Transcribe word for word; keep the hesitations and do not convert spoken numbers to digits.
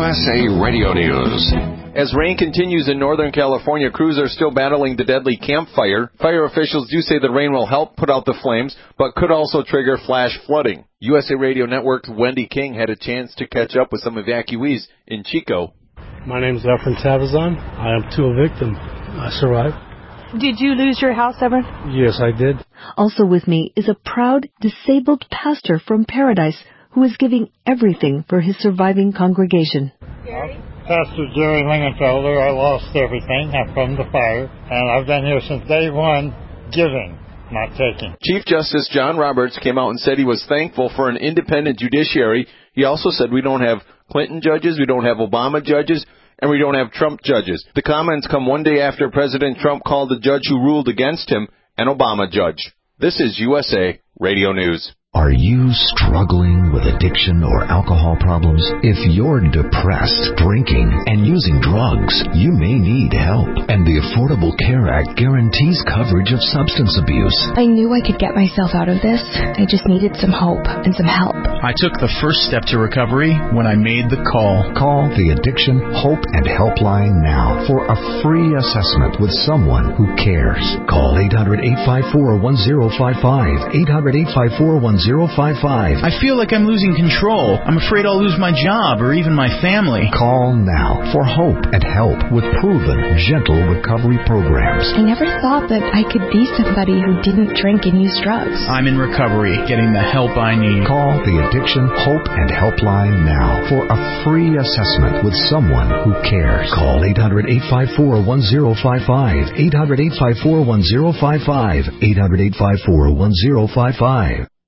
S A Radio News. As rain continues in Northern California, crews are still battling the deadly Camp Fire. Fire officials do say the rain will help put out the flames, but could also trigger flash flooding. U S A Radio Network's Wendy King had a chance to catch up with some evacuees in Chico. My name is Efren Tavazan. I am too a victim. I survived. Did you lose your house, Efren? Yes, I did. Also with me is a proud, disabled pastor from Paradise who is giving everything for his surviving congregation. Gary? Pastor Jerry Lingenfelder. I lost everything from the fire, and I've been here since day one, giving, not taking. Chief Justice John Roberts came out and said he was thankful for an independent judiciary. He also said we don't have Clinton judges, we don't have Obama judges, and we don't have Trump judges. The comments come one day after President Trump called the judge who ruled against him an Obama judge. This is U S A Radio News. Are you struggling with addiction or alcohol problems? If you're depressed, drinking, and using drugs, you may need help. And the Affordable Care Act guarantees coverage of substance abuse. I knew I could get myself out of this. I just needed some hope and some help. I took the first step to recovery when I made the call. Call the Addiction Hope and Helpline now for a free assessment with someone who cares. Call eight hundred, eight five four, one zero five five, eight hundred, eight five four, one zero five five. I feel like I'm losing control. I'm afraid I'll lose my job or even my family. Call now for hope and help with proven, gentle recovery programs. I never thought that I could be somebody who didn't drink and use drugs. I'm in recovery, getting the help I need. Call the Addiction Hope and Helpline now for a free assessment with someone who cares. Call eight hundred, eight five four, one zero five five, eight hundred, eight five four, one zero five five, eight hundred, eight five four, one zero five five.